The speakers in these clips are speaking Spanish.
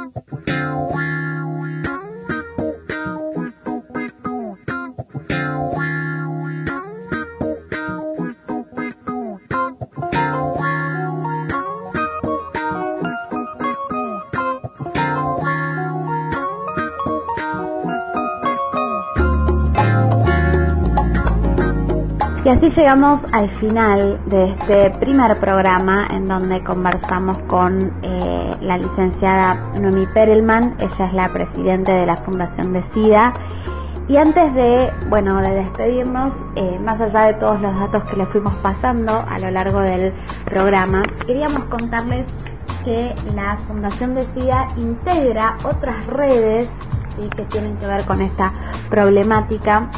Y así llegamos al final de este primer programa en donde conversamos con la licenciada Noemí Perelman. Ella es la presidenta de la Fundación Decida. Y antes de despedirnos, más allá de todos los datos que les fuimos pasando a lo largo del programa, queríamos contarles que la Fundación Decida integra otras redes, ¿sí?, que tienen que ver con esta problemática.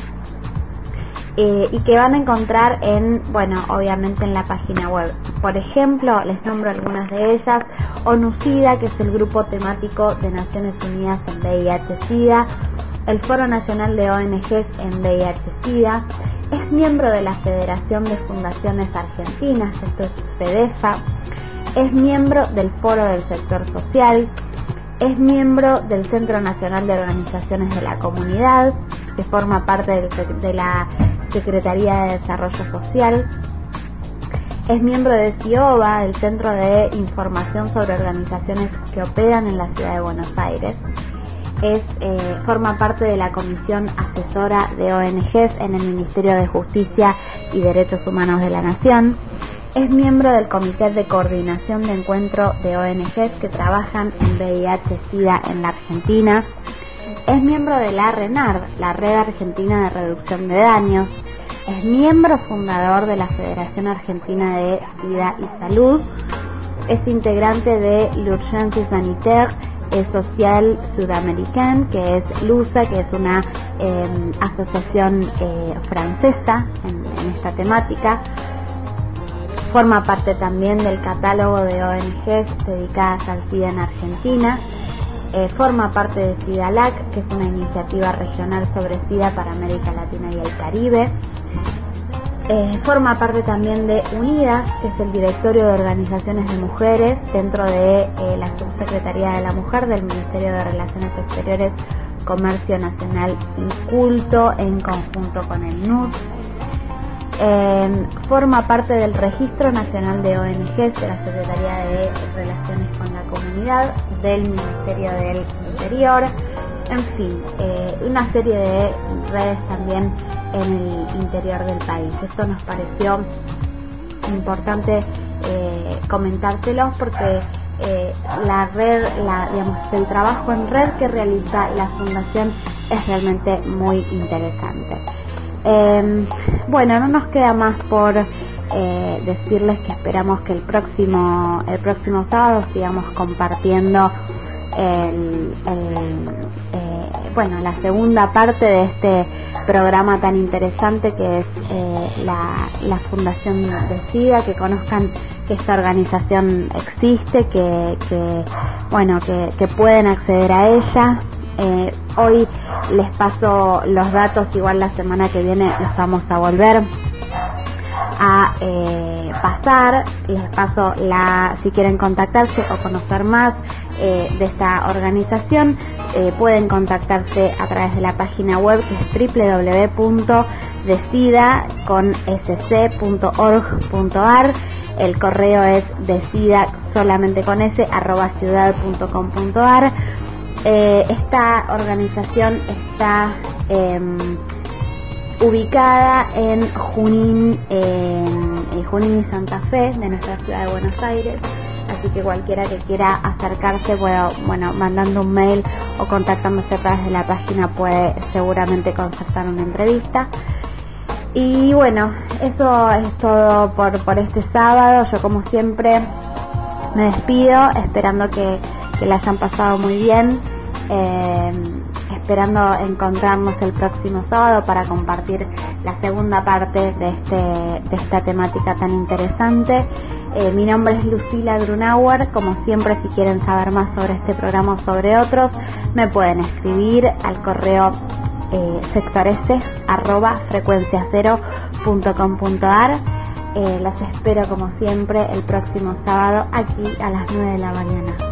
Y que van a encontrar obviamente en la página web. Por ejemplo, les nombro algunas de ellas: ONU-SIDA, que es el grupo temático de Naciones Unidas en VIH-Sida, el Foro Nacional de ONGs en VIH-Sida, es miembro de la Federación de Fundaciones Argentinas, esto es FEDEFA, es miembro del Foro del Sector Social, es miembro del Centro Nacional de Organizaciones de la Comunidad, que forma parte de la Secretaría de Desarrollo Social, es miembro de CIOBA, el Centro de Información sobre Organizaciones que operan en la Ciudad de Buenos Aires, forma parte de la Comisión Asesora de ONGs en el Ministerio de Justicia y Derechos Humanos de la Nación, es miembro del Comité de Coordinación de Encuentro de ONGs que trabajan en VIH-Sida en la Argentina, es miembro de la RENARD, la Red Argentina de Reducción de Daños, es miembro fundador de la Federación Argentina de Sida y Salud, es integrante de l'Urgence Sanitaire Social Sud-Américaine, que es LUSA, que es una asociación francesa en esta temática. Forma parte también del catálogo de ONGs dedicadas al SIDA en Argentina. Forma parte de SIDALAC, que es una iniciativa regional sobre SIDA para América Latina y el Caribe. Forma parte también de UNIDAS, que es el Directorio de Organizaciones de Mujeres dentro de la Subsecretaría de la Mujer del Ministerio de Relaciones Exteriores, Comercio Nacional y Culto, en conjunto con el NUD. Forma parte del Registro Nacional de ONGs de la Secretaría de Relaciones con la Comunidad del Ministerio del Interior. En fin, una serie de redes también en el interior del país. Esto nos pareció importante comentárselos porque la red, el trabajo en red que realiza la Fundación es realmente muy interesante. No nos queda más por decirles que esperamos que el próximo sábado sigamos compartiendo la segunda parte de este programa tan interesante que es la Fundación Decida, que conozcan que esta organización existe, que pueden acceder a ella. Hoy les paso los datos, igual la semana que viene los vamos a volver a pasar. Les paso si quieren contactarse o conocer más de esta organización, pueden contactarse a través de la página web, que es www.decida.org.ar. el correo es decida solamente con s @ciudad.com.ar. Esta organización está ubicada en Junín y Santa Fe, de nuestra ciudad de Buenos Aires, así que cualquiera que quiera acercarse, mandando un mail o contactándose a través de la página puede seguramente concertar una entrevista. Y eso es todo por este sábado. Yo, como siempre, me despido esperando que la hayan pasado muy bien, esperando encontrarnos el próximo sábado para compartir la segunda parte de esta temática tan interesante. Mi nombre es Lucila Grunauer. Como siempre, si quieren saber más sobre este programa o sobre otros, me pueden escribir al correo sectorese@frecuenciacero.com.ar. Los espero como siempre el próximo sábado aquí a las 9 de la mañana.